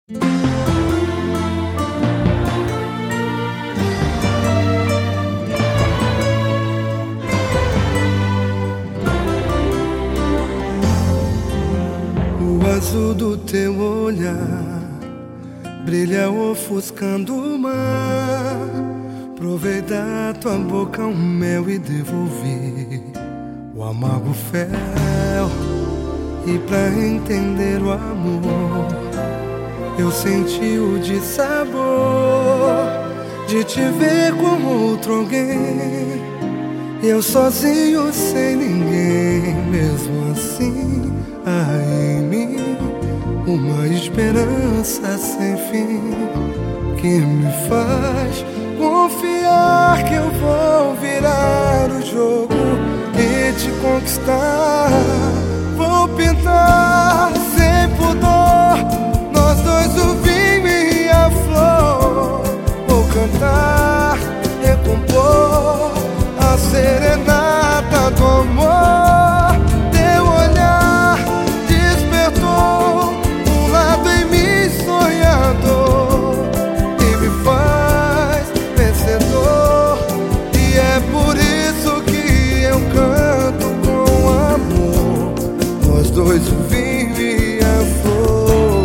O azul do teu olhar brilha ofuscando o mar. Provei da tua boca um mel e devolvi o amargo fel. E pra entender o amor, eu senti o dissabor de te ver com outro alguém. Eu sozinho sem ninguém. Mesmo assim há em mim uma esperança sem fim que me faz confiar que eu vou virar o jogo e te conquistar. Vou pintar sem pudor, nós dois o vinho e a flor. Vou cantar, recompor a serenata do amor. Teu olhar despertou um lado em mim sonhador e me faz vencedor. E é por isso que eu canto com amor, nós dois o vinho e a flor.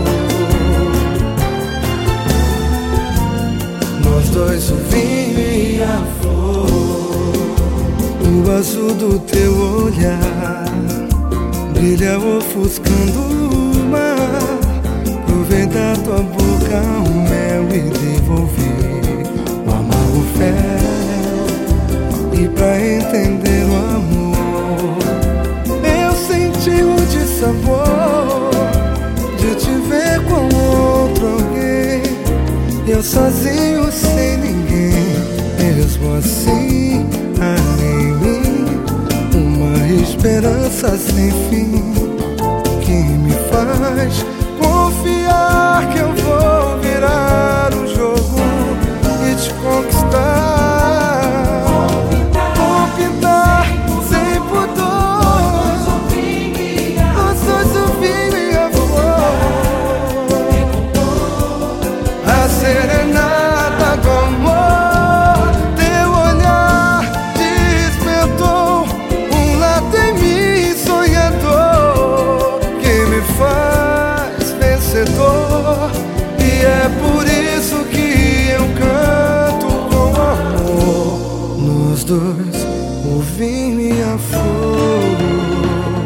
Nós dois o vinho e a flor. O azul do teu olhar brilha ofuscando o mar. Provei da tua boca um mel e devolvi o amargo fel. E pra entender o amor, eu senti o dissabor de te ver com outro alguém. Eu sozinho sem ninguém. Mesmo assim há em mim uma esperança sem fim que me faz confiar que eu vou virar o jogo e te conquistar. Vou pintar sem pudor, nós dois o vinho e a flor. A serenata do amor. Teu olhar despertou um lado em mim sonhador que me faz vencedor. E é por isso que eu canto com amor, nós dois o vinho e a flor.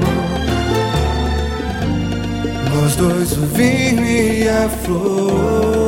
Nós dois o vinho e a flor.